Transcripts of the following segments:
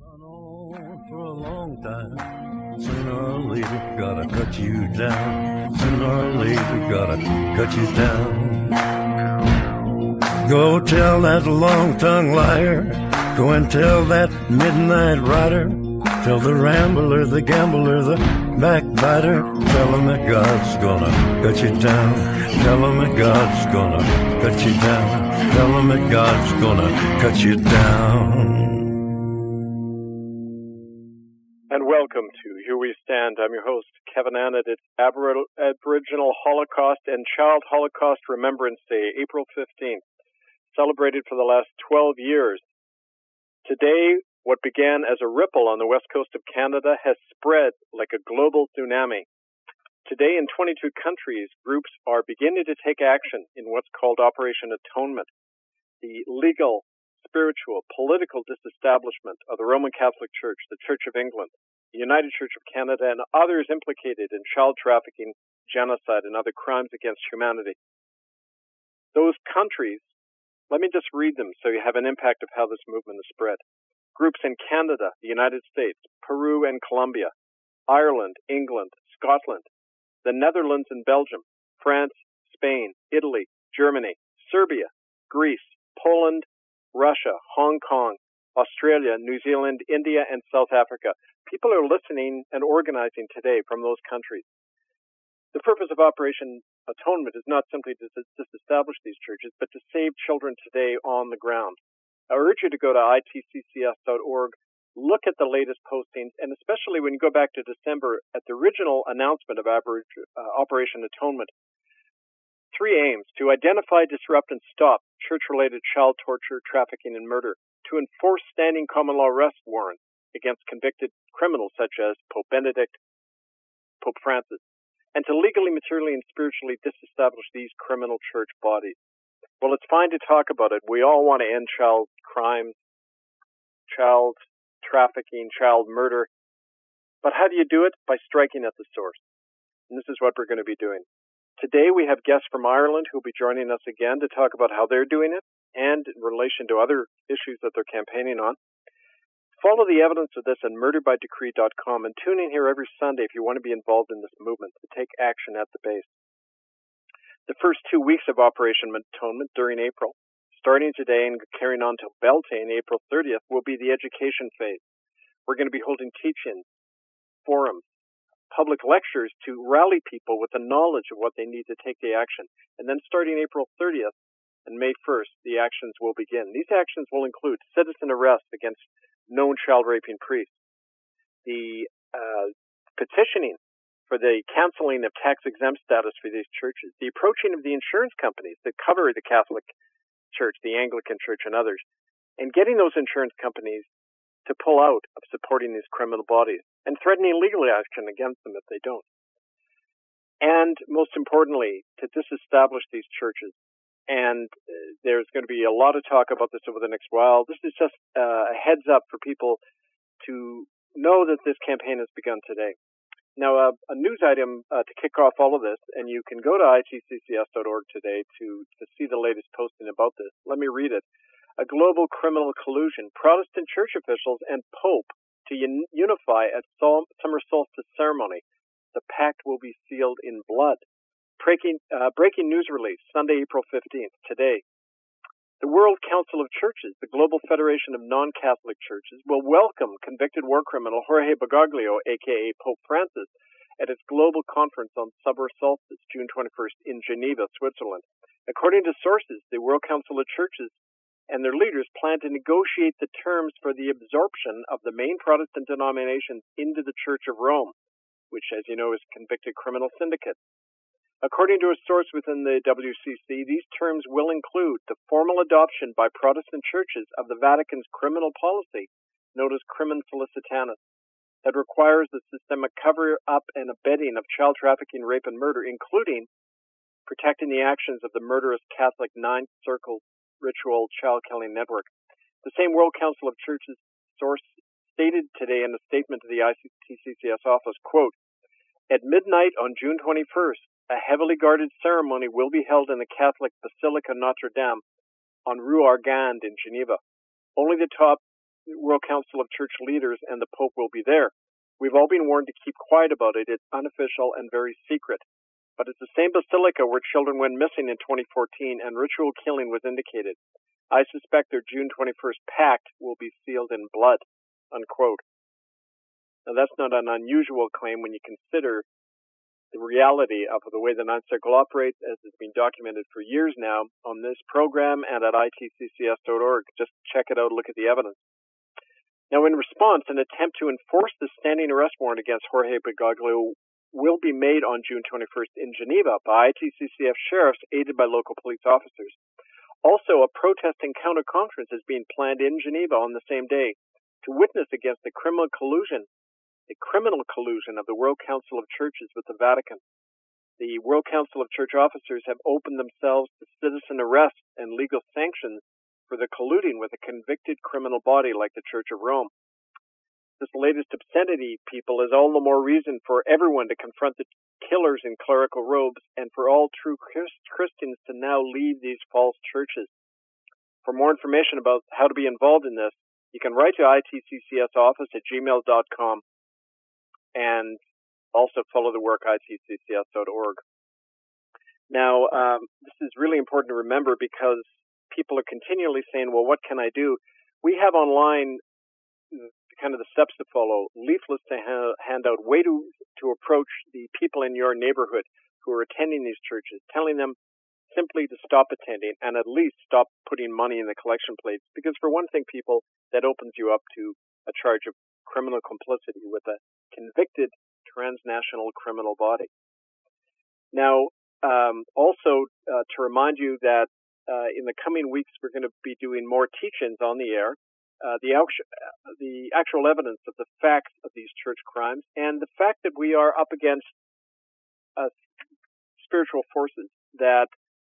Run on for a long time. Sooner or later, gotta cut you down. Sooner or later, gotta cut you down. Go tell that long-tongued liar. Go and tell that midnight rider. Tell the rambler, the gambler, the backbiter. Tell him that God's gonna cut you down. Tell him that God's gonna cut you down. Tell him that God's gonna cut you down. And welcome to Here We Stand. I'm your host, Kevin Annett. It's Aboriginal Holocaust and Child Holocaust Remembrance Day, April 15th, celebrated for the last 12 years. Today, what began as a ripple on the west coast of Canada has spread like a global tsunami. Today, in 22 countries, groups are beginning to take action in what's called Operation Atonement, the legal, spiritual, political disestablishment of the Roman Catholic Church, the Church of England, the United Church of Canada, and others implicated in child trafficking, genocide, and other crimes against humanity. Those countries, let me just read them so you have an impact of how this movement has spread. Groups in Canada, the United States, Peru and Colombia, Ireland, England, Scotland, the Netherlands and Belgium, France, Spain, Italy, Germany, Serbia, Greece, Poland, Russia, Hong Kong, Australia, New Zealand, India, and South Africa. People are listening and organizing today from those countries. The purpose of Operation Atonement is not simply to disestablish these churches, but to save children today on the ground. I urge you to go to itccs.org, look at the latest postings, and especially when you go back to December at the original announcement of Operation Atonement. 3 aims: to identify, disrupt, and stop church-related child torture, trafficking, and murder, to enforce standing common law arrest warrants against convicted criminals such as Pope Benedict, Pope Francis, and to legally, materially, and spiritually disestablish these criminal church bodies. Well, it's fine to talk about it. We all want to end child crimes, child trafficking, child murder. But how do you do it? By striking at the source. And this is what we're going to be doing. Today we have guests from Ireland who will be joining us again to talk about how they're doing it and in relation to other issues that they're campaigning on. Follow the evidence of this at murderbydecree.com and tune in here every Sunday if you want to be involved in this movement to take action at the base. The first 2 weeks of Operation Atonement during April, starting today and carrying on till Beltane, April 30th, will be the education phase. We're going to be holding teach-ins, forums, public lectures to rally people with the knowledge of what they need to take the action. And then starting April 30th and May 1st, the actions will begin. These actions will include citizen arrest against known child-raping priests, the petitioning for the canceling of tax-exempt status for these churches, the approaching of the insurance companies that cover the Catholic Church, the Anglican Church, and others, and getting those insurance companies to pull out of supporting these criminal bodies and threatening legal action against them if they don't. And most importantly, to disestablish these churches. And there's going to be a lot of talk about this over the next while. This is just a heads up for people to know that this campaign has begun today. Now, a news item to kick off all of this, and you can go to itccs.org today to see the latest posting about this. Let me read it. A global criminal collusion, Protestant church officials and Pope to unify at summer solstice ceremony. The pact will be sealed in blood. Breaking news release, Sunday, April 15th, today. The World Council of Churches, the global federation of non-Catholic churches, will welcome convicted war criminal Jorge Bergoglio, a.k.a. Pope Francis, at its global conference on summer solstice, June 21st, in Geneva, Switzerland. According to sources, the World Council of Churches and their leaders plan to negotiate the terms for the absorption of the main Protestant denominations into the Church of Rome, which, as you know, is a convicted criminal syndicate. According to a source within the WCC, these terms will include the formal adoption by Protestant churches of the Vatican's criminal policy, known as Crimen Felicitanus, that requires the systemic cover-up and abetting of child trafficking, rape, and murder, including protecting the actions of the murderous Catholic Ninth Circle ritual child-killing network. The same World Council of Churches source stated today in a statement to the ITCCS office, quote, "At midnight on June 21st, a heavily guarded ceremony will be held in the Catholic Basilica Notre Dame on Rue Argand in Geneva. Only the top World Council of Church Leaders and the Pope will be there. We've all been warned to keep quiet about it. It's unofficial and very secret. But it's the same basilica where children went missing in 2014 and ritual killing was indicated. I suspect their June 21st pact will be sealed in blood, unquote. Now, that's not an unusual claim when you consider the reality of the way the Ninth Circle operates, as has been documented for years now on this program and at itccs.org. Just check it out, look at the evidence. Now, in response, an attempt to enforce the standing arrest warrant against Jorge Bergoglio will be made on June 21st in Geneva by ITCCF sheriffs aided by local police officers. Also, a protest and counter-conference is being planned in Geneva on the same day to witness against the criminal collusion of the World Council of Churches with the Vatican. The World Council of Church officers have opened themselves to citizen arrests and legal sanctions for the colluding with a convicted criminal body like the Church of Rome. This latest obscenity, people, is all the more reason for everyone to confront the killers in clerical robes and for all true Christians to now leave these false churches. For more information about how to be involved in this, you can write to itccsoffice@gmail.com and also follow the work itccs.org. Now, this is really important to remember because people are continually saying, well, what can I do? We have online kind of the steps to follow, leaflets to hand out, way to approach the people in your neighborhood who are attending these churches, telling them simply to stop attending and at least stop putting money in the collection plates. Because for one thing, people, that opens you up to a charge of criminal complicity with a convicted transnational criminal body. Now, also to remind you that in the coming weeks, we're going to be doing more teach-ins on the air, the actual evidence of the facts of these church crimes and the fact that we are up against spiritual forces, that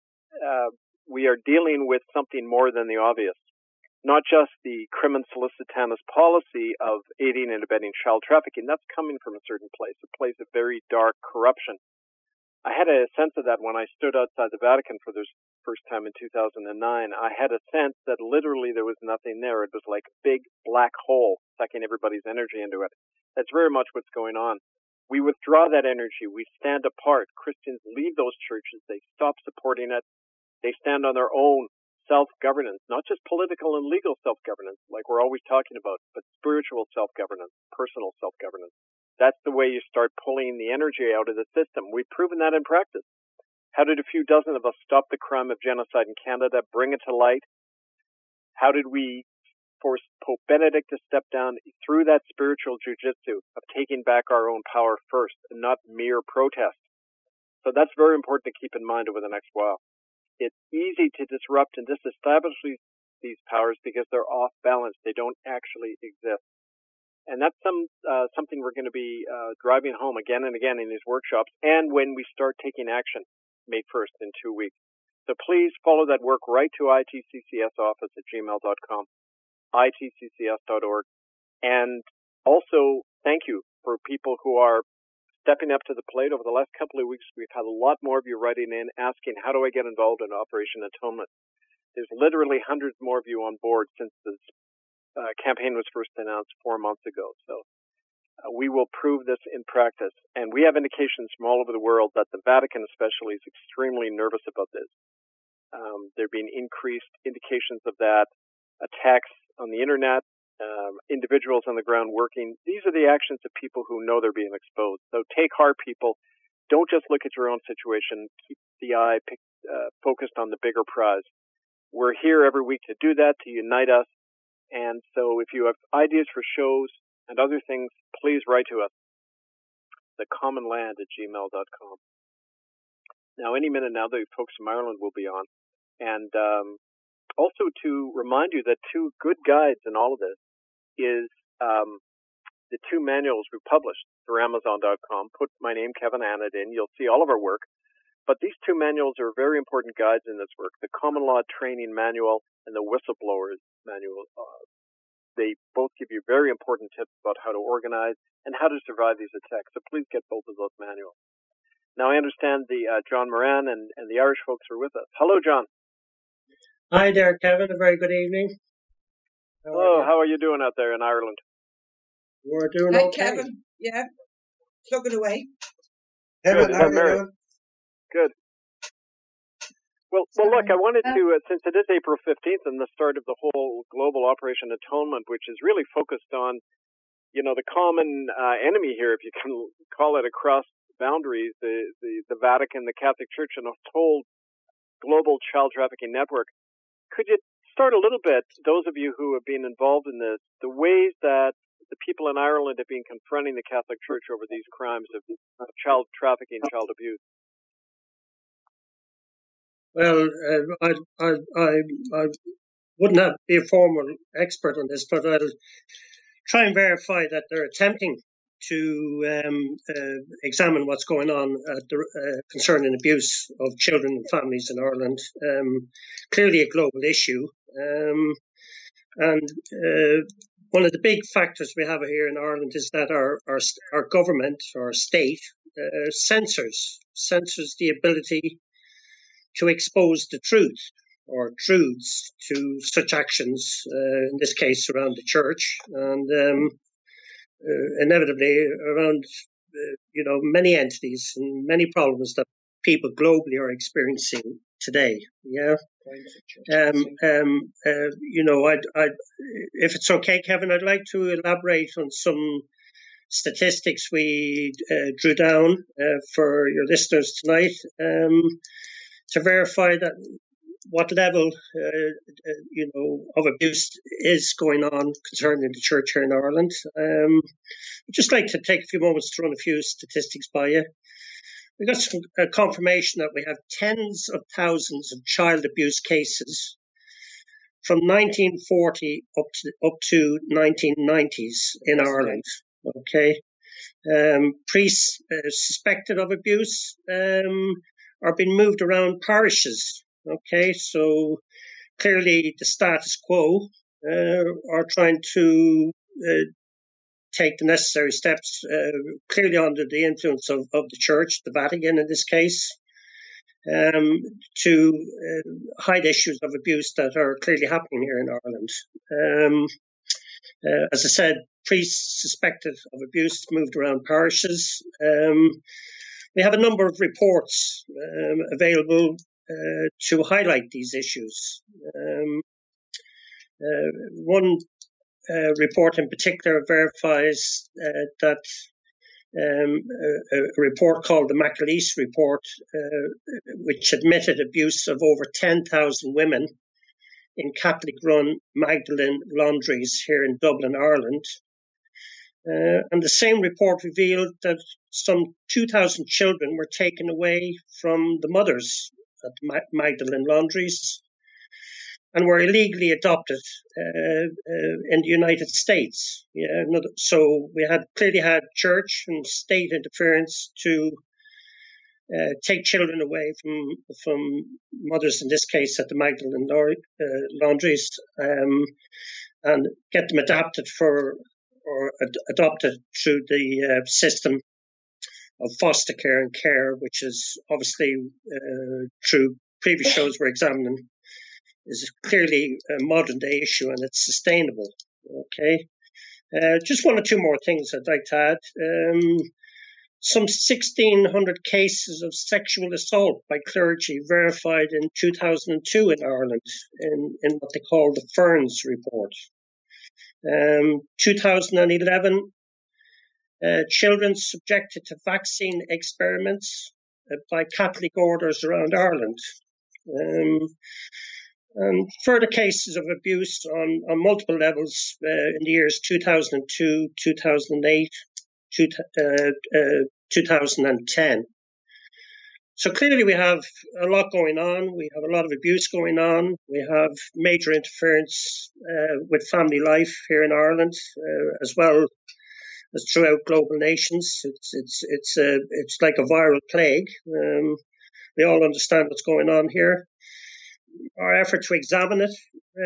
we are dealing with something more than the obvious. Not just the crimen solicitanis policy of aiding and abetting child trafficking. That's coming from a certain place, a place of very dark corruption. I had a sense of that when I stood outside the Vatican for the first time in 2009. I had a sense that literally there was nothing there. It was like a big black hole sucking everybody's energy into it. That's very much what's going on. We withdraw that energy. We stand apart. Christians leave those churches. They stop supporting it. They stand on their own self-governance, not just political and legal self-governance, like we're always talking about, but spiritual self-governance, personal self-governance. That's the way you start pulling the energy out of the system. We've proven that in practice. How did a few dozen of us stop the crime of genocide in Canada, bring it to light? How did we force Pope Benedict to step down through that spiritual jujitsu of taking back our own power first and not mere protest? So that's very important to keep in mind over the next while. It's easy to disrupt and disestablish these powers because they're off balance. They don't actually exist. And that's something we're going to be driving home again and again in these workshops and when we start taking action May 1st in 2 weeks. So please follow that work right to itccsoffice@gmail.com, itccs.org. And also, thank you for people who are stepping up to the plate. Over the last couple of weeks, we've had a lot more of you writing in asking, how do I get involved in Operation Atonement? There's literally hundreds more of you on board since this campaign was first announced 4 months ago. So we will prove this in practice. And we have indications from all over the world that the Vatican especially is extremely nervous about this. There have been increased indications of that, attacks on the internet, individuals on the ground working. These are the actions of people who know they're being exposed. So take heart, people. Don't just look at your own situation. Keep the eye focused on the bigger prize. We're here every week to do that, to unite us. And so if you have ideas for shows and other things, please write to us, thecommonland@gmail.com. Now, any minute now, the folks from Ireland will be on. And also to remind you that two good guides in all of this is the two manuals we published through Amazon.com. Put my name, Kevin Annett, in. You'll see all of our work. But these two manuals are very important guides in this work, the Common Law Training Manual and the Whistleblowers Manual. They both give you very important tips about how to organize and how to survive these attacks. So please get both of those manuals. Now, I understand the John Moran and the Irish folks are with us. Hello, John. Hi there, Kevin. A very good evening. Hello, how are you doing out there in Ireland? We're doing Hi, okay. Kevin. Yeah, plugging away. Kevin, Good. how are you doing? Good. Well, look, I wanted to, since it is April 15th and the start of the whole global Operation Atonement, which is really focused on, the common enemy here, if you can call it, across boundaries, the Vatican, the Catholic Church, and a whole global child trafficking network. Could you start a little bit, those of you who have been involved in this, the ways that the people in Ireland have been confronting the Catholic Church over these crimes of child trafficking, child abuse? Well, I wouldn't be a formal expert on this, but I'll try and verify that they're attempting to examine what's going on concerning abuse of children and families in Ireland. Clearly a global issue. And one of the big factors we have here in Ireland is that our government, our state, censors the ability to expose the truth or truths to such actions, in this case around the church, and inevitably around many entities and many problems that people globally are experiencing today. Yeah. If it's okay, Kevin, I'd like to elaborate on some statistics we drew down for your listeners tonight to verify that what level of abuse is going on concerning the church here in Ireland. I'd just like to take a few moments to run a few statistics by you. We got some confirmation that we have tens of thousands of child abuse cases from 1940 up to 1990s in Ireland. Okay, priests suspected of abuse are being moved around parishes. Okay, so clearly the status quo are trying to take the necessary steps, clearly under the influence of the Church, the Vatican in this case, to hide issues of abuse that are clearly happening here in Ireland. As I said, priests suspected of abuse moved around parishes. We have a number of reports available to highlight these issues. One report in particular verifies that a report called the McAleese Report, which admitted abuse of over 10,000 women in Catholic-run Magdalene laundries here in Dublin, Ireland. And the same report revealed that some 2,000 children were taken away from the mothers at the Magdalene laundries and were illegally adopted in the United States. Yeah, so we clearly had church and state interference to take children away from mothers, in this case at the Magdalene laundries, and get them adopted adopted through the system of foster care and care, which is obviously through previous shows we're examining, is clearly a modern day issue and it's sustainable. Okay, just one or two more things I'd like to add. Some 1,600 cases of sexual assault by clergy verified in 2002 in Ireland in what they call the Ferns report. 2011, children subjected to vaccine experiments by Catholic orders around Ireland. And further cases of abuse on multiple levels in the years 2002, 2008, 2010. So clearly we have a lot going on. We have a lot of abuse going on. We have major interference with family life here in Ireland, as well as throughout global nations. It's like a viral plague. We all understand what's going on here. Our effort to examine it,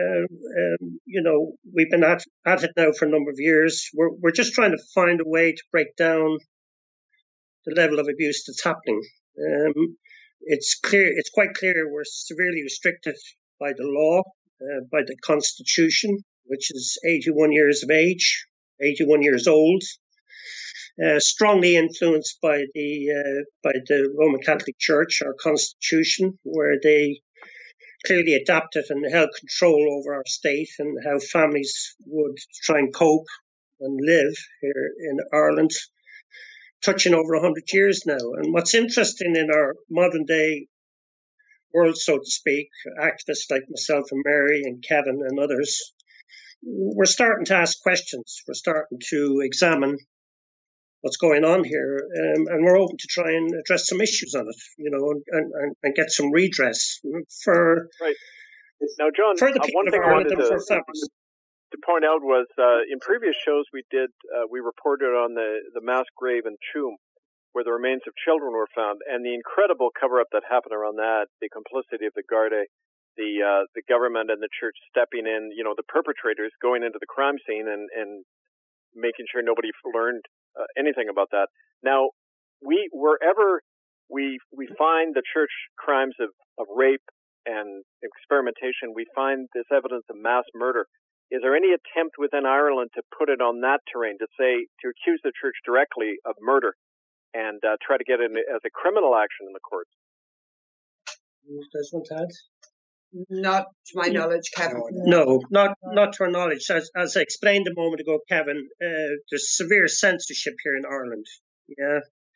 we've been at it now for a number of years. We're just trying to find a way to break down the level of abuse that's happening. It's quite clear we're severely restricted by the law, by the Constitution, which is 81 years of age, 81 years old, strongly influenced by the Roman Catholic Church, our constitution, where they clearly adapted and held control over our state and how families would try and cope and live here in Ireland, touching over 100 years now. And what's interesting in our modern day world, so to speak, activists like myself and Mary and Kevin and others, we're starting to ask questions. We're starting to examine what's going on here, and we're open to try and address some issues on it, and get some redress for right. Now, John, for the people one of thing I Ireland wanted and for families. to point out was in previous shows we did, we reported on the mass grave in Tuam, where the remains of children were found, and the incredible cover-up that happened around that, the complicity of the Gardaí, the government and the church stepping in, the perpetrators going into the crime scene and making sure nobody learned anything about that. Now, wherever we find the church crimes of rape and experimentation, we find this evidence of mass murder. Is there any attempt within Ireland to put it on that terrain, to accuse the church directly of murder and try to get it as a criminal action in the courts? Does one add? Not to my knowledge, Kevin. No, not to our knowledge. As I explained a moment ago, Kevin, there's severe censorship here in Ireland. Yeah,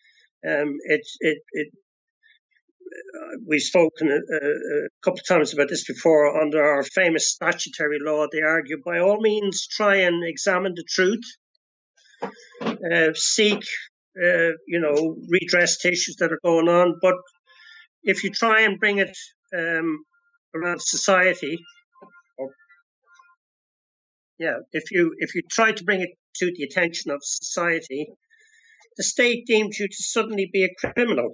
we've spoken a couple of times about this before. Under our famous statutory law, they argue by all means try and examine the truth, seek, redress to issues that are going on. But if you try and bring it around society, if you try to bring it to the attention of society, the state deems you to suddenly be a criminal,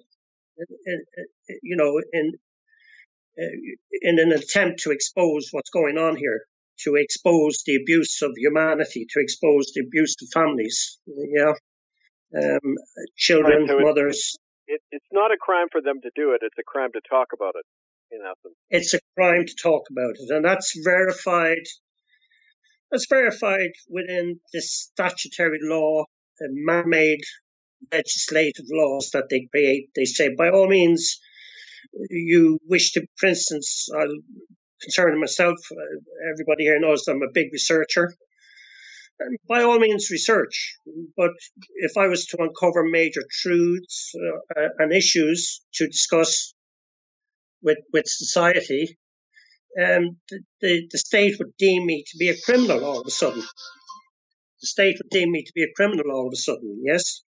in an attempt to expose what's going on here, to expose the abuse of humanity, to expose the abuse of families, children, right, so mothers. It's not a crime for them to do it. It's a crime to talk about it, in essence. It's a crime to talk about it, and that's verified. That's verified within this statutory law, man-made legislative laws that they create. They say, by all means, you wish to, for instance, I'll concern myself, everybody here knows I'm a big researcher, and by all means research, but if I was to uncover major truths and issues to discuss with society, the state would deem me to be a criminal all of a sudden. The state would deem me to be a criminal all of a sudden, yes?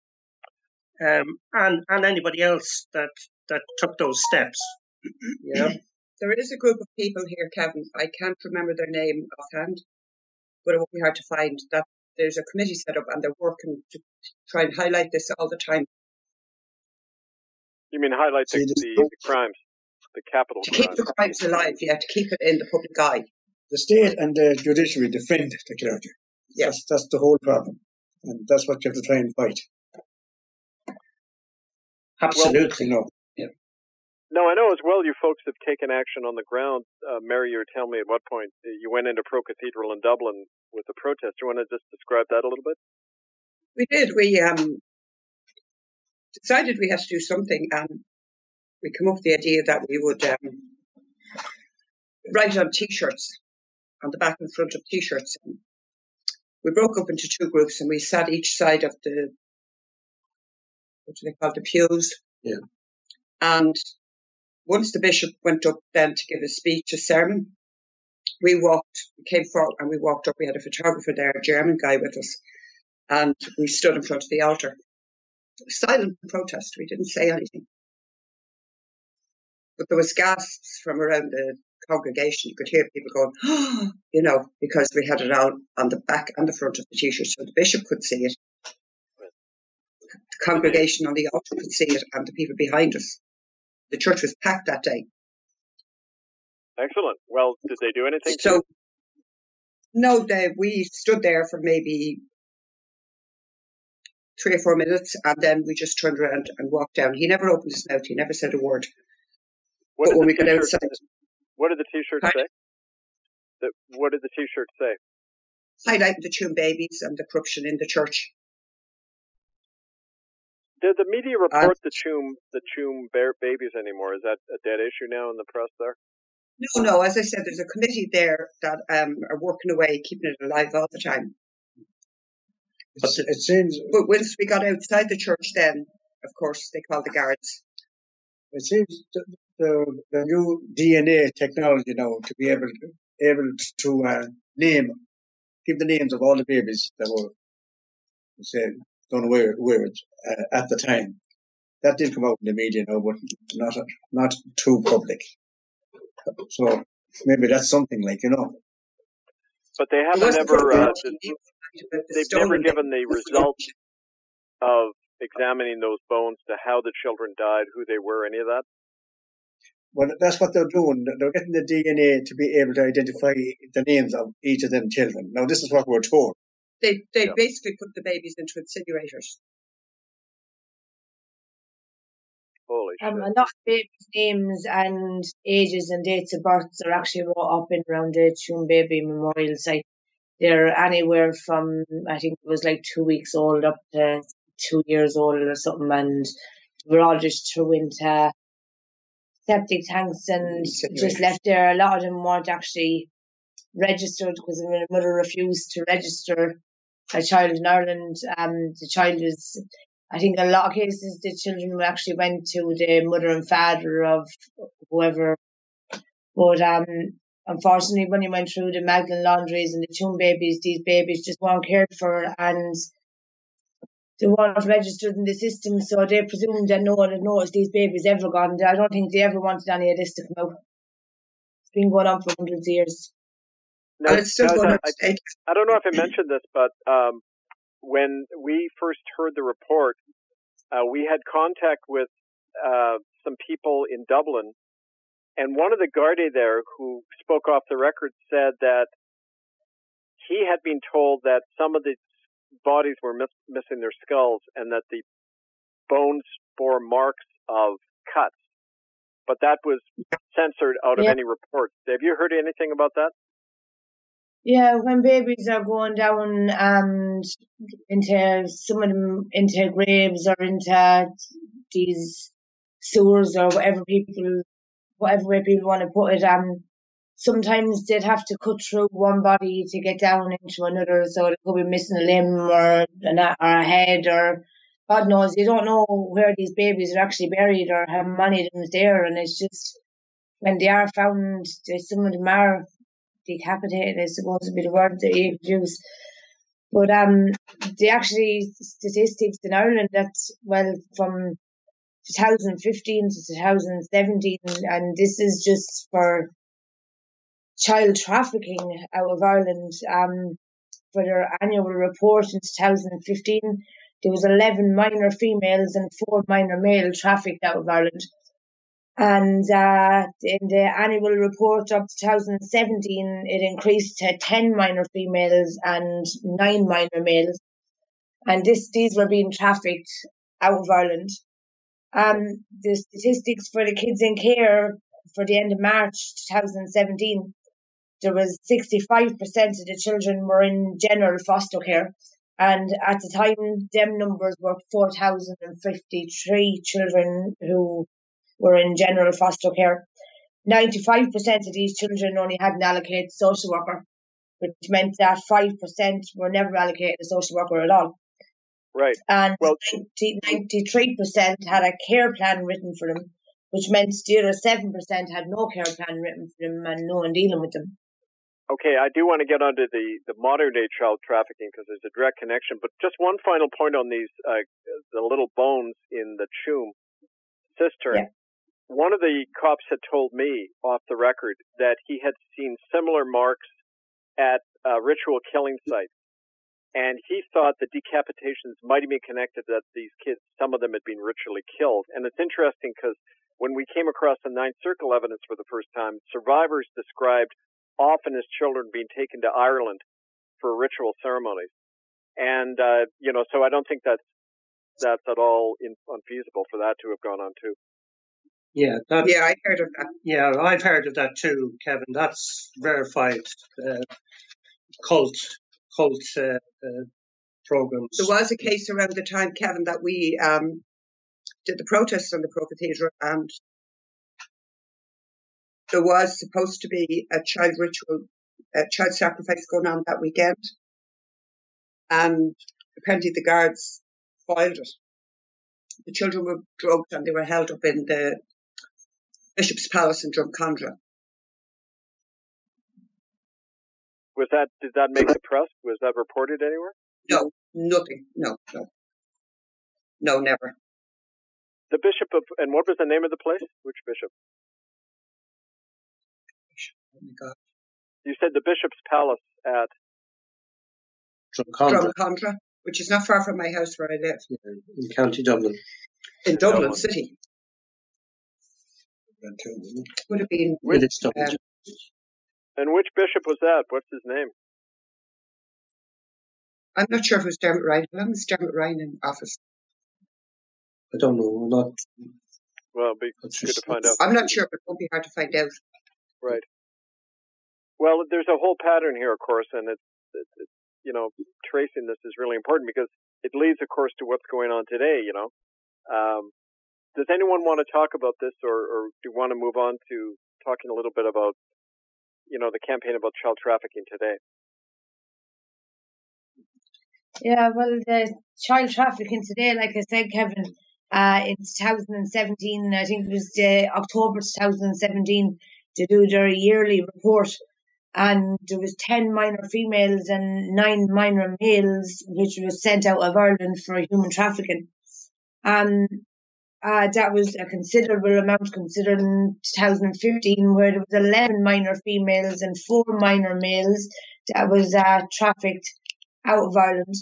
And anybody else that took those steps. There is a group of people here, Kevin, I can't remember their name offhand, but it won't be hard to find, that there's a committee set up and they're working to try and highlight this all the time. You mean highlight the crimes, the capital to crimes? Keep the crimes alive, to keep it in the public eye. The state and the judiciary defend the clergy. Yes. That's the whole problem. And that's what you have to try and fight. Absolutely. No, I know as well you folks have taken action on the ground. Mary, you were telling me at what point you went into Pro Cathedral in Dublin with the protest. Do you want to just describe that a little bit? We did. We decided we had to do something, and we came up with the idea that we would write on T-shirts, on the back and front of T-shirts. And we broke up into two groups, and we sat each side of the, what do they call, the pews. Yeah. And once the bishop went up then to give a speech, a sermon, we came forward and we walked up. We had a photographer there, a German guy with us, and we stood in front of the altar. Silent protest. We didn't say anything. But there was gasps from around the congregation. You could hear people going, because we had it out on the back and the front of the T-shirt, so the bishop could see it. The congregation on the altar could see it, and the people behind us. The church was packed that day. Excellent. Well, did they do anything? So, no, we stood there for maybe 3 or 4 minutes, and then we just turned around and walked down. He never opened his mouth. He never said a word. What but when we got outside, what did the T-shirts say? What did the T-shirt say? Highlighting the Tuam babies and the corruption in the church. Did the media report the Tuam babies anymore? Is that a dead issue now in the press there? No. As I said, there's a committee there that are working away, keeping it alive all the time. It seems. But once we got outside the church, then of course they called the guards. It seems the new DNA technology now to be able to give the names of all the babies that were done away with at the time. That did come out in the media now, but not too public. So maybe that's something But they haven't they've never given the results of examining those bones to how the children died, who they were, any of that? Well, that's what they're doing. They're getting the DNA to be able to identify the names of each of them children. Now, this is what we're told. They basically put the babies into incinerators. Holy shit. A lot of babies' names and ages and dates of birth are actually wrote up in around the Tuam Baby Memorial site. They're anywhere from, I think it was like 2 weeks old up to 2 years old or something, and we're all just threw into septic tanks and just left there. A lot of them weren't actually registered because the mother refused to register a child in Ireland. The child was, I think in a lot of cases, the children actually went to the mother and father of whoever. But unfortunately, when you went through the Magdalen laundries and the Tuam babies, these babies just weren't cared for and they weren't registered in the system, so they presumed that no one had noticed these babies ever gone. I don't think they ever wanted any of this to come out. It's been going on for hundreds of years. No, and it's still going on. I don't know if I mentioned this, but when we first heard the report, we had contact with some people in Dublin, and one of the Gardaí there who spoke off the record said that he had been told that some of the bodies were missing their skulls and that the bones bore marks of cuts, but that was censored out of any reports. Have you heard anything about that? Yeah, when babies are going down into some of them into graves or into these sewers or whatever way people want to put it, sometimes they'd have to cut through one body to get down into another, so they could be missing a limb or a head or God knows. You don't know where these babies are actually buried or how many of them is there, and it's just when they are found, some of them are decapitated, I suppose would be the word that you use. But the actually statistics in Ireland from 2015 to 2017, and this is just for child trafficking out of Ireland. For their annual report in 2015, there was 11 minor females and 4 minor male trafficked out of Ireland. And in the annual report of 2017, it increased to 10 minor females and 9 minor males. And these were being trafficked out of Ireland. The statistics for the kids in care for the end of March 2017, there was 65% of the children were in general foster care. And at the time, them numbers were 4,053 children who were in general foster care. 95% of these children only had an allocated social worker, which meant that 5% were never allocated a social worker at all. Right. And 93% had a care plan written for them, which meant the other 7% had no care plan written for them and no one dealing with them. Okay, I do want to get onto the modern-day child trafficking because there's a direct connection. But just one final point on these, the little bones in the Tuam cistern. Yeah. One of the cops had told me off the record that he had seen similar marks at ritual killing sites. And he thought the decapitations might have been connected that these kids, some of them had been ritually killed. And it's interesting because when we came across the Ninth Circle evidence for the first time, survivors described often as children being taken to Ireland for ritual ceremonies. And, so I don't think that's at all unfeasible for that to have gone on too. Yeah, Yeah, I heard of that. Yeah, I've heard of that too, Kevin. That's verified cult programs. There was a case around the time, Kevin, that we did the protests on the Pro Cathedral, and there was supposed to be a child ritual, a child sacrifice going on that weekend, and apparently the guards foiled it. The children were drugged and they were held up in the Bishop's Palace in Drumcondra. Did that make the press? Was that reported anywhere? No, nothing. No, never. The Bishop of, and what was the name of the place? Which bishop? Oh my God. You said the Bishop's Palace at Drumcondra, which is not far from my house where I live. Yeah, in County Dublin. In Dublin City. Would have been. And which bishop was that? What's his name? I'm not sure if it was Dermot Ryan. How long was Dermot Ryan in office? I don't know. Well, it'd be good to find out. I'm not sure, but it won't be hard to find out. Right. Well, there's a whole pattern here, of course, and it's tracing this is really important because it leads, of course, to what's going on today. Does anyone want to talk about this, or do you want to move on to talking a little bit about, the campaign about child trafficking today? Yeah, well, the child trafficking today, like I said, Kevin, in 2017, I think it was October 2017, to do their yearly report, and there was 10 minor females and 9 minor males which was sent out of Ireland for human trafficking. That was a considerable amount considering 2015, where there was 11 minor females and 4 minor males that was trafficked out of Ireland.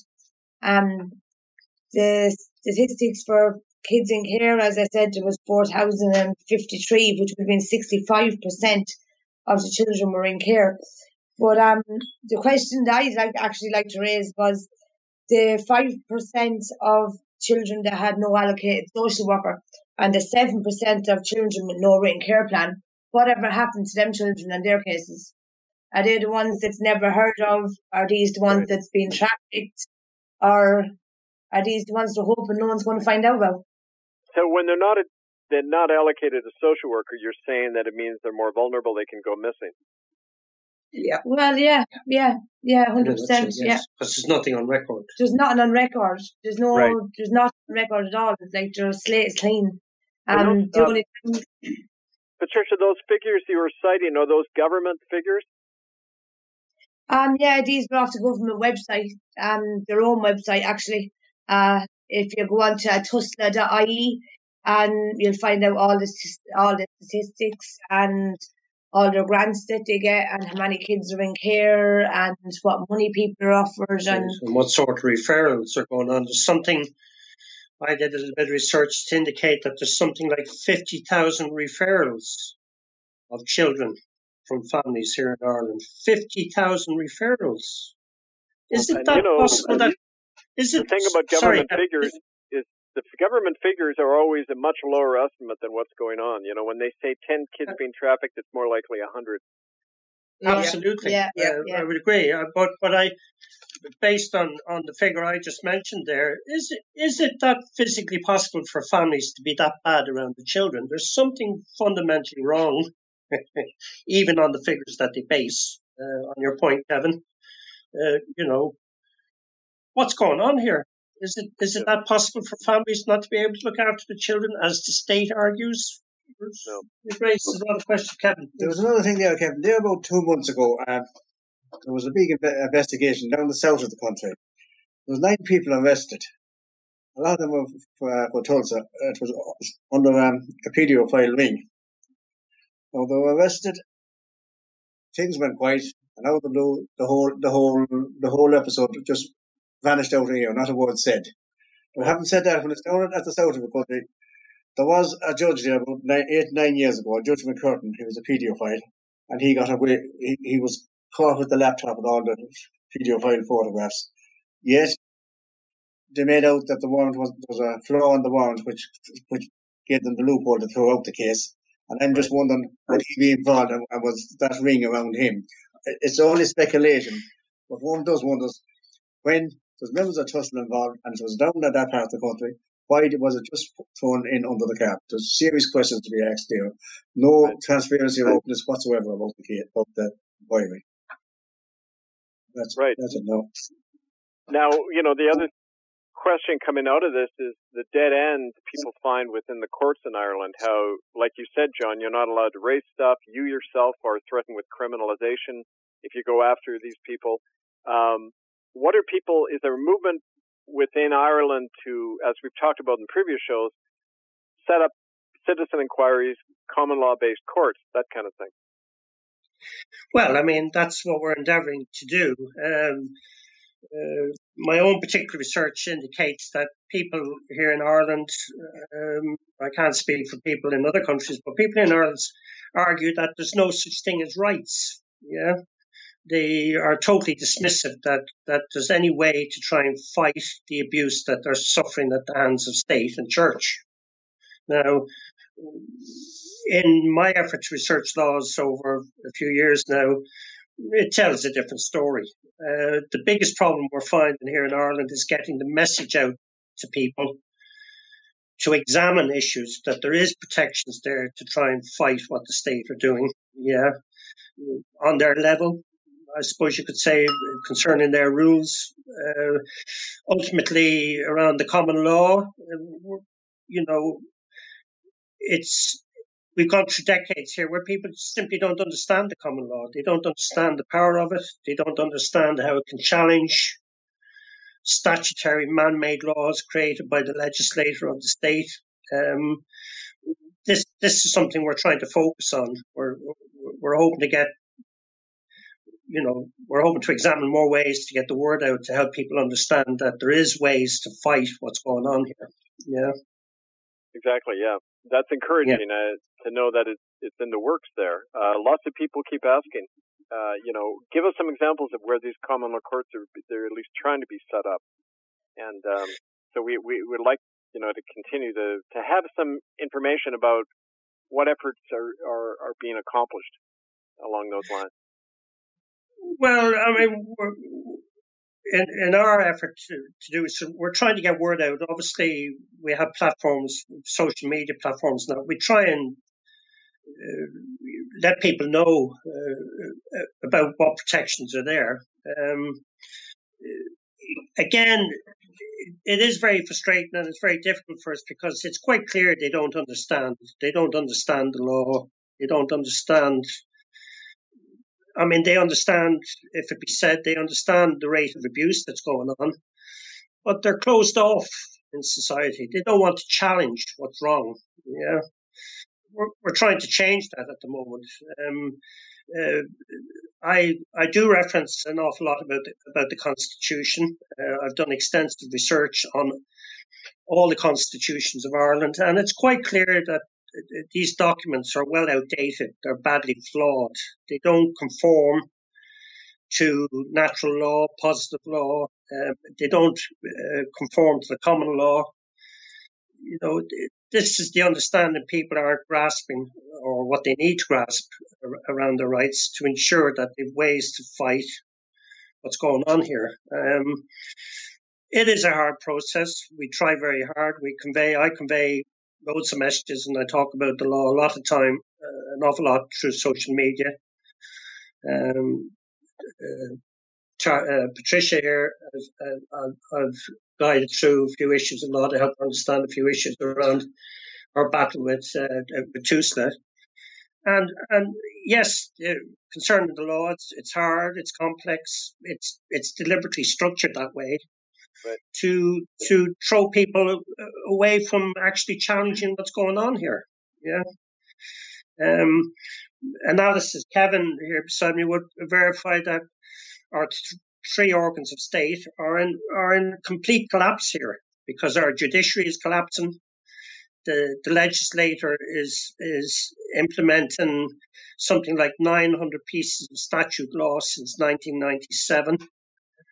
The statistics for kids in care, as I said, there was 4,053, which would have been 65% of the children were in care. But the question that I'd actually like to raise was the 5% of children that had no allocated social worker and the 7% of children with no written care plan. Whatever happened to them children and their cases? Are they the ones that's never heard of? Are these the ones that's been trafficked? Or are these the ones they're hoping no one's going to find out about? So when they're not allocated a social worker, you're saying that it means they're more vulnerable, they can go missing. Yeah. Well, yeah, 100%. Yes. Yeah. Because there's nothing on record. There's nothing on record. There's Right. There's nothing on record at all. It's like their slate is clean. Patricia, those figures you were citing, are those government figures? Yeah, these are off the government website, their own website actually. If you go on to tusla.ie, and you'll find out all the statistics and all the grants that they get and how many kids are in care and what money people are offered and what sort of referrals are going on. There's something, I did a little bit of research to indicate that there's something like 50,000 referrals of children from families here in Ireland. 50,000 referrals. Isn't that possible? The thing about government figures is the government figures are always a much lower estimate than what's going on. When they say 10 kids being trafficked, it's more likely 100. Absolutely. Yeah. I would agree. But based on the figure I just mentioned there, is it that physically possible for families to be that bad around the children? There's something fundamentally wrong, even on the figures that they base. On your point, Kevin, what's going on here? Is it that possible for families not to be able to look after the children, as the state argues? No. It raises a lot of questions, Kevin. There was another thing there, Kevin. There about 2 months ago, there was a big investigation down the south of the country. There was 9 people arrested. A lot of them were for Tulsa. It was under a paedophile ring. Now they were arrested. Things went quiet, and out of the blue, the whole episode just vanished out of here. Not a word said. But having said that, when it's down at the south of the country, there was a judge there about 9 years ago, Judge McCurtain. He was a paedophile, and he got away. He was caught with the laptop and all the paedophile photographs. Yet they made out that the warrant was a flaw in the warrant, which gave them the loophole to throw out the case. And I'm just wondering, would he be involved, and was that ring around him? It's only speculation, but one does wonder, when there's members of Tussle involved and it was down in that part of the country, why was it just thrown in under the carpet? There's serious questions to be asked there. No transparency or openness whatsoever about the case, about the inquiry. That's right. That's a no. Now, the other question coming out of this is the dead end people find within the courts in Ireland. How, like you said, John, you're not allowed to raise stuff. You yourself are threatened with criminalization if you go after these people. Is there a movement within Ireland to, as we've talked about in previous shows, set up citizen inquiries, common law-based courts, that kind of thing? Well, I mean, that's what we're endeavouring to do. My own particular research indicates that people here in Ireland, I can't speak for people in other countries, but people in Ireland argue that there's no such thing as rights. Yeah, they are totally dismissive that there's any way to try and fight the abuse that they're suffering at the hands of state and church. Now, in my effort to research laws over a few years now, it tells a different story. The biggest problem we're finding here in Ireland is getting the message out to people to examine issues, that there is protections there to try and fight what the state are doing. Yeah, on their level, I suppose you could say, concerning their rules. Ultimately, around the common law, we've gone through decades here where people simply don't understand the common law. They don't understand the power of it. They don't understand how it can challenge statutory man-made laws created by the legislator of the state. This is something we're trying to focus on. We're hoping to get, we're hoping to examine more ways to get the word out to help people understand that there is ways to fight what's going on here. Yeah. Exactly. Yeah. That's encouraging to know that it's in the works there. Lots of people keep asking, give us some examples of where these common law courts they're at least trying to be set up. And so we would like, to continue to have some information about what efforts are being accomplished along those lines. Well, I mean, in our effort to do so, we're trying to get word out. Obviously, we have platforms, social media platforms now. We try and let people know about what protections are there. Again, it is very frustrating and it's very difficult for us because it's quite clear they don't understand. They don't understand the law. They don't understand. I mean, they understand, if it be said, they understand the rate of abuse that's going on, but they're closed off in society. They don't want to challenge what's wrong. Yeah, we're trying to change that at the moment. I do reference an awful lot about the Constitution. I've done extensive research on all the constitutions of Ireland, and it's quite clear that these documents are well outdated. They're badly flawed. They don't conform to natural law, positive law. They don't conform to the common law. This is the understanding people aren't grasping, or what they need to grasp around their rights to ensure that they have ways to fight what's going on here. It is a hard process. We try very hard. I convey loads of messages, and I talk about the law a lot of time, an awful lot through social media. Patricia here, I've guided through a few issues a lot to help understand a few issues around our battle with TUSLA. And yes, concerning the law, it's hard, it's complex, it's deliberately structured that way. Right. To throw people away from actually challenging what's going on here. Yeah. Analysis. Kevin here beside me would verify that our three organs of state are in complete collapse here because our judiciary is collapsing. The legislator is implementing something like 900 pieces of statute law since 1997.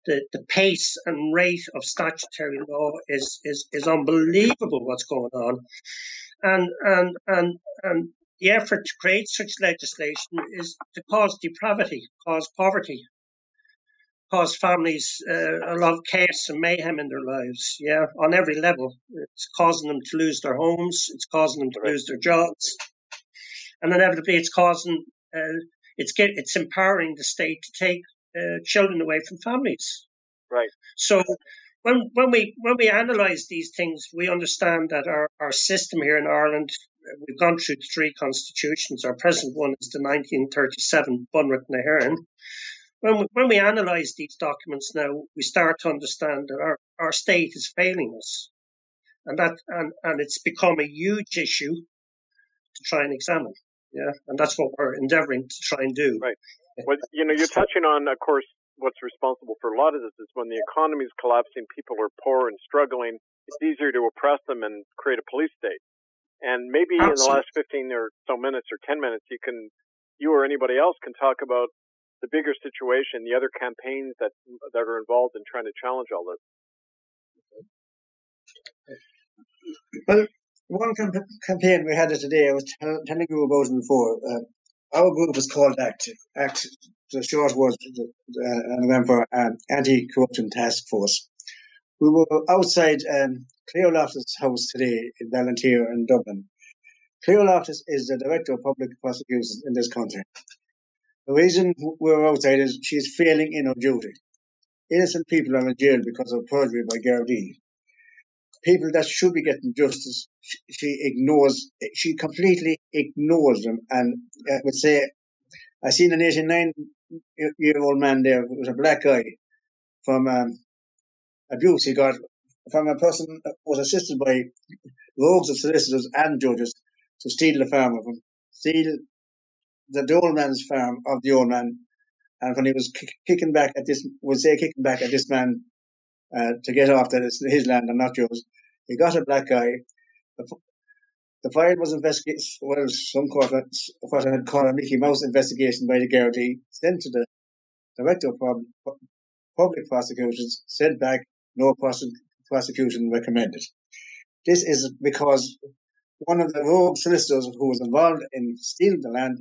the pace and rate of statutory law is unbelievable what's going on. And the effort to create such legislation is to cause depravity, cause poverty, cause families a lot of chaos and mayhem in their lives, on every level. It's causing them to lose their homes, it's causing them to lose their jobs, and inevitably it's causing, it's empowering the state to take children away from families. Right. So when we analyse these things, we understand that our system here in Ireland, we've gone through the three constitutions. Our present one is the 1937 Bunreath na hÉireann. When we analyse these documents now, we start to understand that our state is failing us, and it's become a huge issue to try and examine. And that's what we're endeavouring to try and do. Right. Well, you're touching on, of course, what's responsible for a lot of this is when the economy is collapsing, people are poor and struggling, it's easier to oppress them and create a police state. And maybe in the last 15 or so minutes or 10 minutes, you or anybody else can talk about the bigger situation, the other campaigns that are involved in trying to challenge all this. Well, one campaign we had today, I was telling you about it before. Our group is called ACT. ACT, the short was for Anti-Corruption Task Force. We were outside Cleo Loftus' house today in Ballantyre in Dublin. Cleo Loftus is the Director of Public Prosecutions in this country. The reason we're outside is she's failing in her duty. Innocent people are in jail because of perjury by Gardaí. People that should be getting justice, she completely ignores them. And I would say, I seen an 89-year-old man there with a black eye from abuse he got from a person that was assisted by rogues of solicitors and judges to steal the farm of him, steal the old man's farm of the old man. And when he was kicking back at this man to get off that it's his land and not yours, he got a black eye. The file was investigated, what I had called a Mickey Mouse investigation by the Gardaí, sent to the Director of Public Prosecutions, sent back, no prosecution recommended. This is because one of the rogue solicitors who was involved in stealing the land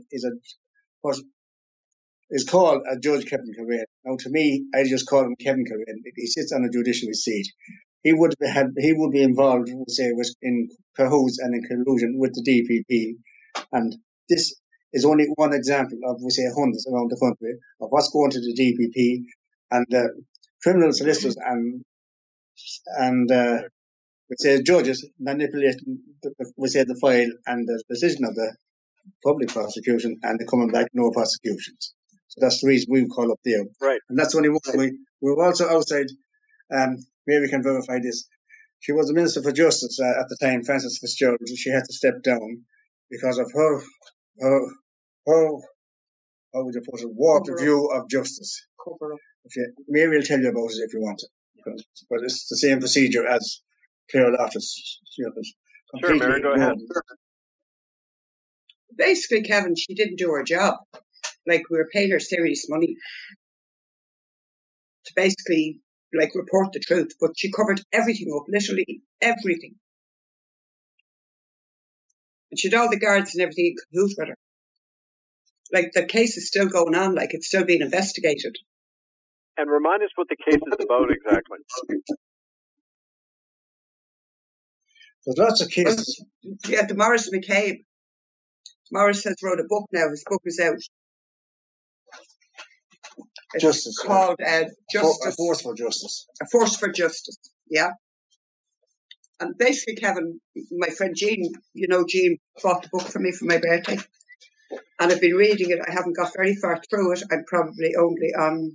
is called a Judge Kevin Kilrain. Now, to me, I just call him Kevin Kilrain. He sits on a judiciary seat. He would be involved, in cahoots and in collusion with the DPP. And this is only one example of, hundreds around the country of what's going to the DPP and criminal solicitors and judges manipulating the file and the decision of the public prosecution, and they're coming back no prosecutions. So that's the reason we call up there. Right. And that's only one. We were also outside, Mary can verify this. She was the Minister for Justice at the time, Frances Fitzgerald. She had to step down because of her how would you put it, warped view of justice. Mary will tell you about it if you want to. But it's the same procedure as Cleo Loftus. Sure, Mary, go ahead. Basically, Kevin, she didn't do her job. Like, we were paying her serious money to basically, report the truth. But she covered everything up, literally everything. And she had all the guards and everything in cahoots with her. The case is still going on, it's still being investigated. And remind us what the case is about exactly. There's lots of cases. Yeah, the Maurice McCabe. Maurice has wrote a book now. His book is out. It's Justice. Called Justice. A Force for Justice. A Force for Justice, yeah. And basically, Kevin, my friend Jean, Jean bought the book for me for my birthday. And I've been reading it. I haven't got very far through it. I'm probably only on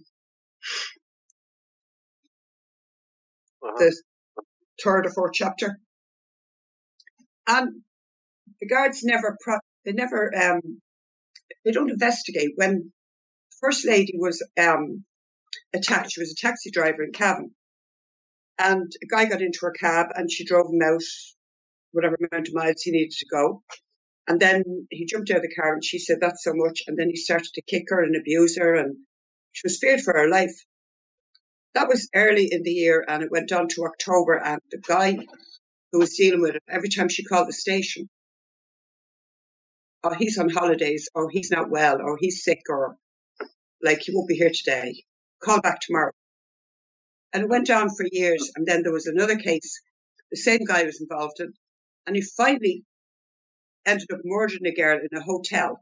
the third or fourth chapter. And the guards they don't investigate. When the First Lady was attacked, she was a taxi driver in Cavan. And a guy got into her cab and she drove him out whatever amount of miles he needed to go. And then he jumped out of the car and she said, "That's so much." And then he started to kick her and abuse her, and she was feared for her life. that was early in the year, and it went on to October, and the guy who was dealing with it, every time she called the station, oh, he's on holidays, or he's not well, or he's sick, or like he won't be here today. Call back tomorrow. And it went on for years, and then there was another case the same guy was involved in, and he finally ended up murdering a girl in a hotel.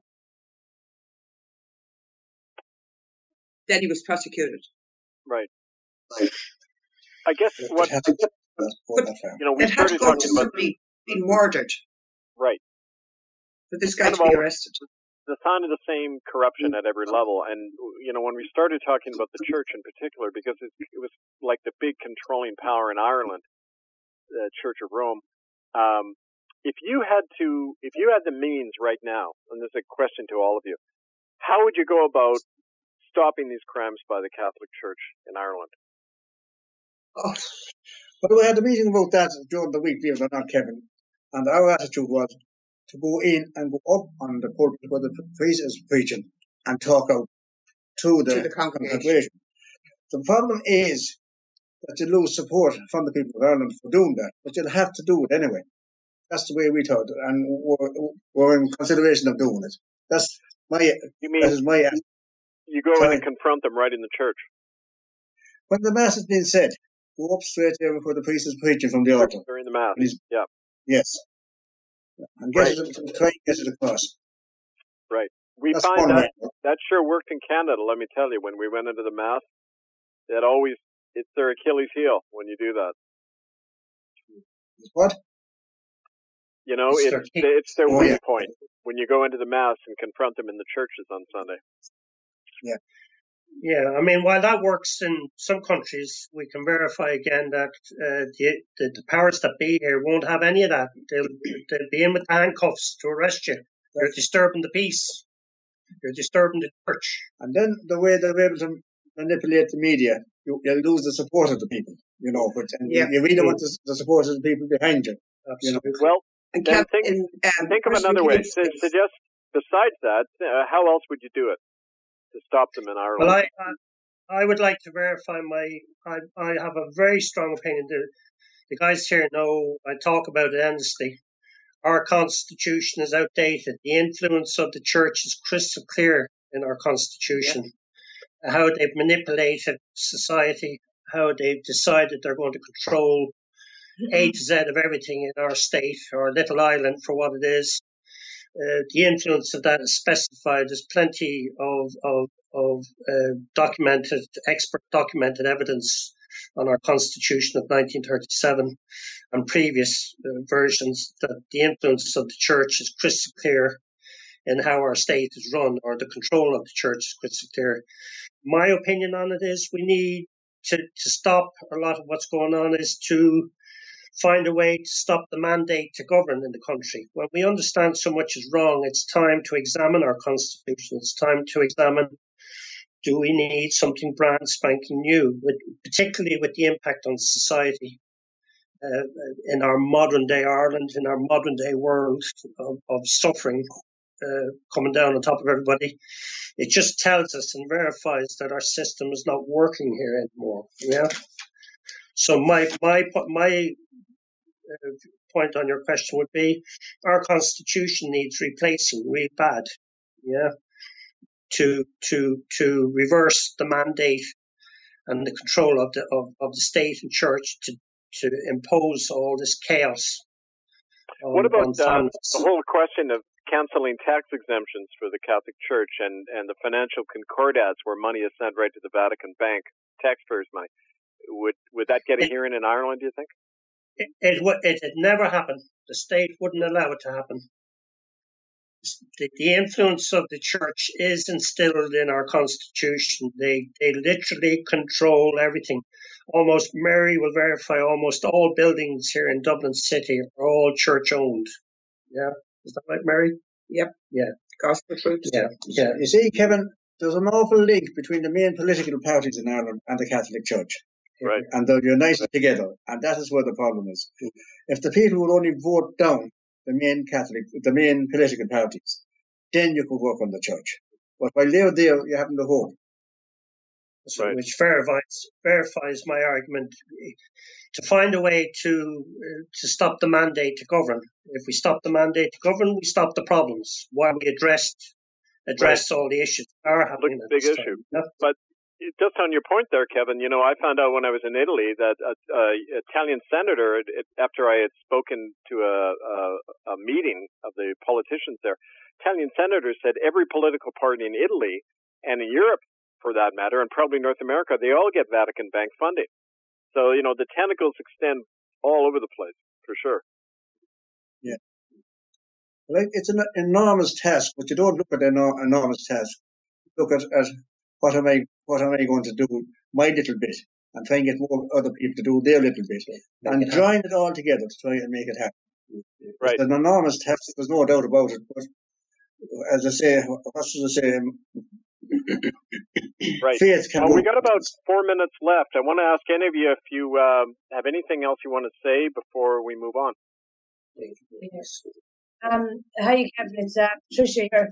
Then he was prosecuted. Right. I guess what it had to go to somebody being murdered. Right. For this guy to be arrested. The sign of the same corruption at every level. And, when we started talking about the church in particular, because it was like the big controlling power in Ireland, the Church of Rome, if you had the means right now, and this is a question to all of you, how would you go about stopping these crimes by the Catholic Church in Ireland? Oh, well, we had a meeting about that during the week, believe it or not, Kevin. And our attitude was to go in and go up on the pulpit where the priest is preaching and talk out to the congregation. The problem is that you lose support from the people of Ireland for doing that, but you'll have to do it anyway. That's the way we thought, and we're in consideration of doing it. That is my attitude. You go in and confront them right in the church. When the Mass has been said, go up straight there before the priest is preaching from the altar. During the Mass, yeah. Yes. And try and get it across. Right. We That's find that sure worked in Canada, let me tell you. When we went into the Mass, it's their Achilles heel when you do that. What? It's their weak point when you go into the Mass and confront them in the churches on Sunday. Yeah. Yeah, I mean, while that works in some countries, we can verify again that the powers that be here won't have any of that. They'll be in with handcuffs to arrest you. You're disturbing the peace. You're disturbing the church. And then the way they're able to manipulate the media, you'll lose the support of the people, you really want the support of the people behind you. Absolutely. Well, and then think of another way. Suggest, besides that, how else would you do it to stop them in Ireland? Well, I would like to verify I have a very strong opinion. The guys here know I talk about it endlessly. Our constitution is outdated. The influence of the church is crystal clear in our constitution. Yeah. How they've manipulated society, how they've decided they're going to control A to Z of everything in our state, or little island for what it is. The influence of that is specified. There's plenty of expert documented evidence on our Constitution of 1937 and previous versions that the influence of the church is crystal clear in how our state is run, or the control of the church is crystal clear. My opinion on it is we need to stop a lot of what's going on, is to find a way to stop the mandate to govern in the country. When we understand so much is wrong, it's time to examine our constitution. It's time to examine, do we need something brand spanking new, particularly with the impact on society in our modern day Ireland, in our modern day world of suffering coming down on top of everybody. It just tells us and verifies that our system is not working here anymore. Yeah. So my point on your question would be, our constitution needs replacing real bad, to reverse the mandate and the control of the state and church to impose all this chaos. What about the whole question of canceling tax exemptions for the Catholic Church and the financial concordats where money is sent right to the Vatican Bank, taxpayers' money? Would that get a hearing in Ireland, do you think? It had never happened. The state wouldn't allow it to happen. The influence of the church is instilled in our constitution. They literally control everything. Almost, Mary will verify, almost all buildings here in Dublin City are all church owned. Yeah, is that right, Mary? Yep. Yeah. Gospel truth. Yeah. Yeah. You see, Kevin, there's an awful link between the main political parties in Ireland and the Catholic Church. Right. And they're united together, and that is where the problem is. If the people would only vote down the main political parties, then you could work on the church. But while they're there, you haven't the hope. So, which verifies my argument. To find a way to stop the mandate to govern. If we stop the mandate to govern, we stop the problems. While we address all the issues that are happening. Big issue. But just on your point there, Kevin, I found out when I was in Italy that an Italian senator, after I had spoken to a meeting of the politicians there, Italian senator said every political party in Italy and in Europe, for that matter, and probably North America, they all get Vatican Bank funding. So, the tentacles extend all over the place, for sure. Yeah. Well, it's an enormous task, but you don't look at an enormous task. Look at what am I going to do, my little bit, and try and get more other people to do their little bit, and join it all together to try and make it happen. Right. It's an enormous task, there's no doubt about it, but as I say, what should I say? Right. We got about 4 minutes left. I want to ask any of you if you have anything else you want to say before we move on. Yes. Hi, Kevin. It's Patricia here.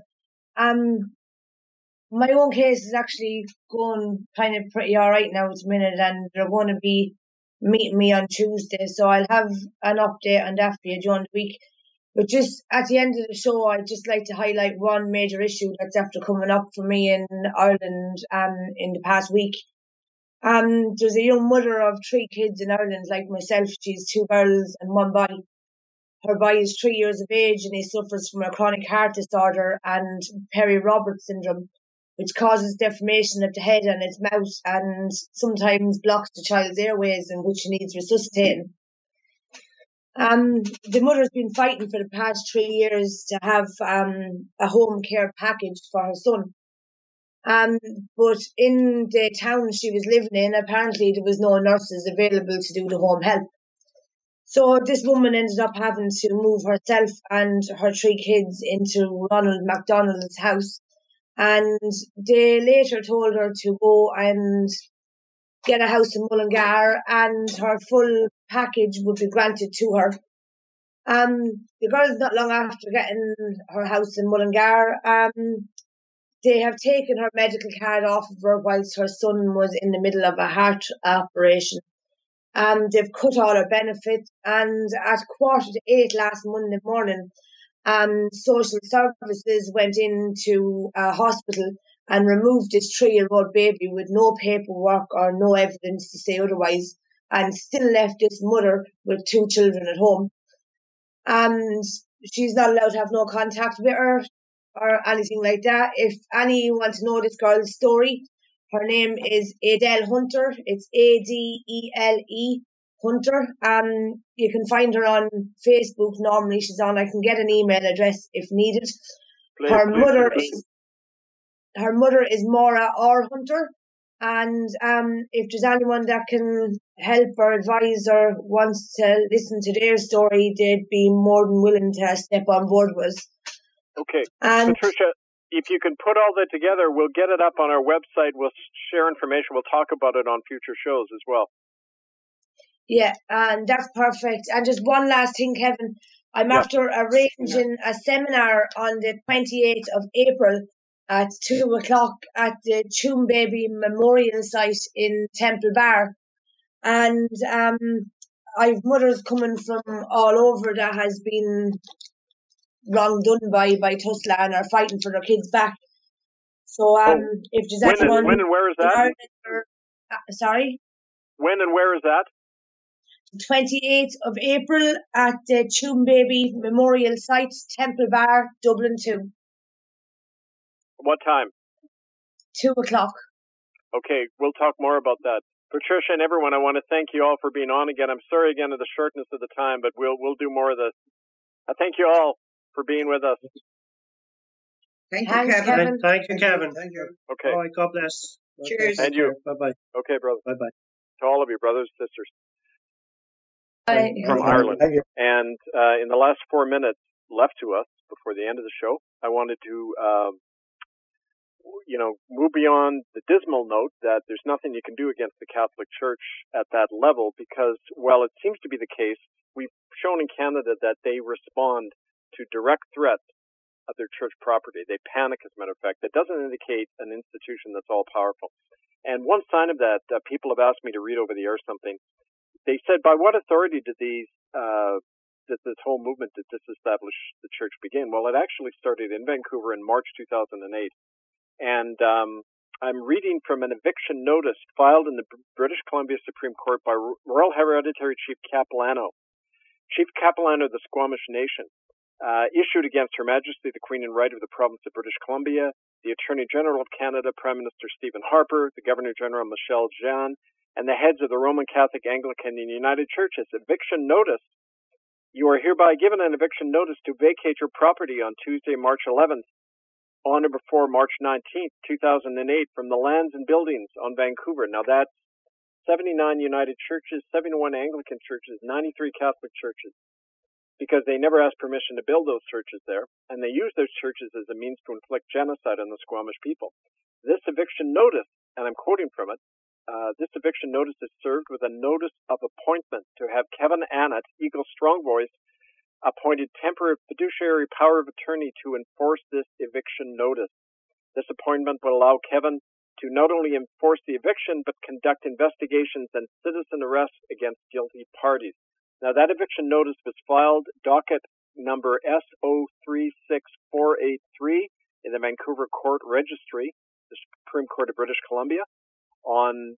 My own case is actually going kind of pretty all right now at the minute, and they're going to be meeting me on Tuesday, so I'll have an update on that for you during the week. But just at the end of the show, I'd just like to highlight one major issue that's after coming up for me in Ireland in the past week. There's a young mother of 3 kids in Ireland, like myself. She's 2 girls and 1 boy. Her boy is 3 years of age and he suffers from a chronic heart disorder and Perry-Roberts syndrome, which causes deformation of the head and its mouth and sometimes blocks the child's airways, in which he needs resuscitating. The mother's been fighting for the past 3 years to have a home care package for her son. But in the town she was living in, apparently there was no nurses available to do the home help. So this woman ended up having to move herself and her 3 kids into Ronald McDonald's house. And they later told her to go and get a house in Mullingar and her full package would be granted to her. The girls, not long after getting her house in Mullingar, they have taken her medical card off of her whilst her son was in the middle of a heart operation. They've cut all her benefits, and at 7:45 last Monday morning, social services went into a hospital and removed this 3-year-old baby with no paperwork or no evidence to say otherwise, and still left this mother with 2 children at home. And she's not allowed to have no contact with her or anything like that. If any want to know this girl's story, her name is Adele Hunter. It's Adele Hunter. You can find her on Facebook. Normally she's on. I can get an email address if needed. Her mother is Maura R. Hunter. And if there's anyone that can help or advise or wants to listen to their story, they'd be more than willing to step on board with us. Okay. Patricia, if you can put all that together, we'll get it up on our website. We'll share information. We'll talk about it on future shows as well. Yeah, and that's perfect. And just one last thing, Kevin. I'm after arranging a seminar on the 28th of April at 2:00 at the Tomb Baby Memorial Site in Temple Bar. And I've mothers coming from all over that has been wrong done by Tusla and are fighting for their kids back. So if there's anyone... When and where is that? Sorry? When and where is that? 28th of April at the Tomb Baby Memorial Site, Temple Bar, Dublin 2. What time? 2:00. Okay, we'll talk more about that. Patricia and everyone, I want to thank you all for being on again. I'm sorry again for the shortness of the time, but we'll do more of this. I thank you all for being with us. Thank you, Kevin. Thank you, Kevin. Thank you. Okay. All right, God bless. Cheers. And you. Bye-bye. Okay, brother. Bye-bye. To all of you, brothers, sisters. Bye. From Ireland. Thank you. And in the last 4 minutes left to us before the end of the show, I wanted to, move beyond the dismal note that there's nothing you can do against the Catholic Church at that level because, while it seems to be the case, we've shown in Canada that they respond to direct threats of their church property. They panic, as a matter of fact. That doesn't indicate an institution that's all powerful. And one sign of that, people have asked me to read over the air something. They said, by what authority did this whole movement to disestablish the church begin? Well, it actually started in Vancouver in March 2008. And I'm reading from an eviction notice filed in the British Columbia Supreme Court by Royal Hereditary Chief Capilano. Chief Capilano of the Squamish Nation issued against Her Majesty the Queen and Right of the Province of British Columbia, the Attorney General of Canada, Prime Minister Stephen Harper, the Governor General Michel Jean, and the heads of the Roman Catholic, Anglican, and United Churches. Eviction notice. You are hereby given an eviction notice to vacate your property on Tuesday, March 11th, on or before March 19th, 2008, from the lands and buildings on Vancouver. Now that's 79 United Churches, 71 Anglican churches, 93 Catholic churches, because they never asked permission to build those churches there, and they used those churches as a means to inflict genocide on the Squamish people. This eviction notice, and I'm quoting from it, this eviction notice is served with a notice of appointment to have Kevin Annett, Eagle Strong Voice, appointed temporary fiduciary power of attorney to enforce this eviction notice. This appointment will allow Kevin to not only enforce the eviction, but conduct investigations and citizen arrests against guilty parties. Now, that eviction notice was filed docket number SO36483 in the Vancouver Court Registry, the Supreme Court of British Columbia, on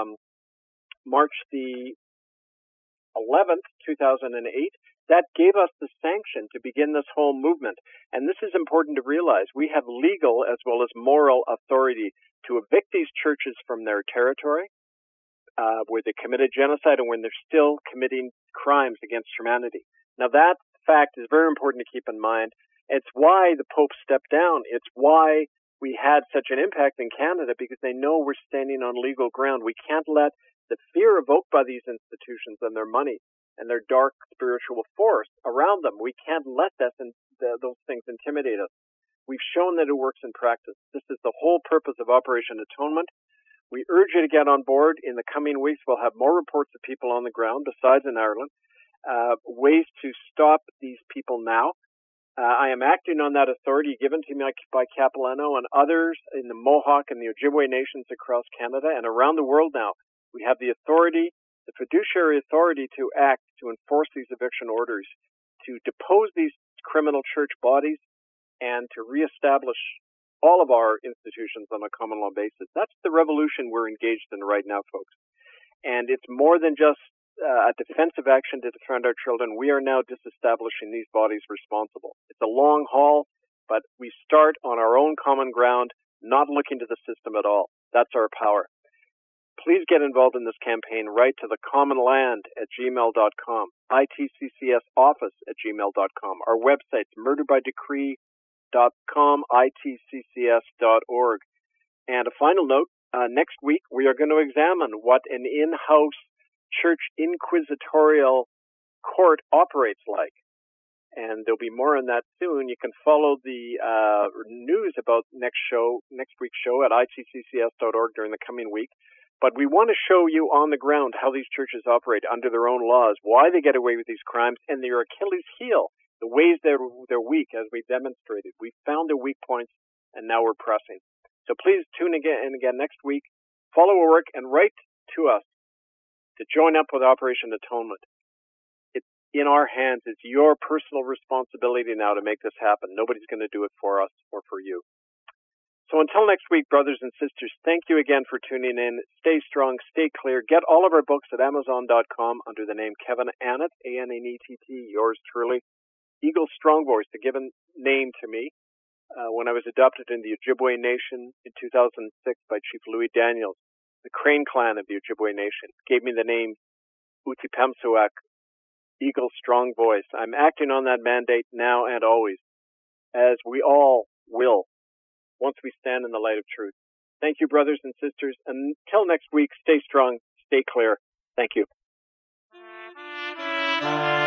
March the 11th, 2008. That gave us the sanction to begin this whole movement. And this is important to realize. We have legal as well as moral authority to evict these churches from their territory, where they committed genocide and when they're still committing crimes against humanity. Now, that fact is very important to keep in mind. It's why the Pope stepped down. It's why we had such an impact in Canada, because they know we're standing on legal ground. We can't let the fear evoked by these institutions and their money and their dark spiritual force around them, we can't let those things intimidate us. We've shown that it works in practice. This is the whole purpose of Operation Atonement. We urge you to get on board. In the coming weeks, we'll have more reports of people on the ground, besides in Ireland, ways to stop these people now. I am acting on that authority given to me by Capilano and others in the Mohawk and the Ojibwe nations across Canada and around the world now. We have the authority, the fiduciary authority to act, to enforce these eviction orders, to depose these criminal church bodies, and to reestablish all of our institutions on a common law basis. That's the revolution we're engaged in right now, folks. And it's more than just a defensive action to defend our children. We are now disestablishing these bodies responsible. It's a long haul, but we start on our own common ground, not looking to the system at all. That's our power. Please get involved in this campaign. Write to thecommonland@gmail.com, itccsoffice@gmail.com. Our website's murderbydecree.com, itccs.org. And a final note, next week we are going to examine what an in-house church inquisitorial court operates like. And there'll be more on that soon. You can follow the news about next week's show at itccs.org during the coming week. But we want to show you on the ground how these churches operate under their own laws, why they get away with these crimes, and their Achilles heel, the ways they're weak, as we've demonstrated. We found their weak points, and now we're pressing. So please tune again next week. Follow our work and write to us to join up with Operation Atonement. It's in our hands. It's your personal responsibility now to make this happen. Nobody's going to do it for us or for you. So until next week, brothers and sisters, thank you again for tuning in. Stay strong, stay clear. Get all of our books at Amazon.com under the name Kevin Annett, Annett, yours truly. Eagle Strong Voice, the given name to me when I was adopted in the Ojibwe Nation in 2006 by Chief Louis Daniels. The Crane clan of the Ojibwe Nation gave me the name Utipemsuak, Eagle Strong Voice. I'm acting on that mandate now and always, as we all will, once we stand in the light of truth. Thank you, brothers and sisters. Until next week, stay strong, stay clear. Thank you.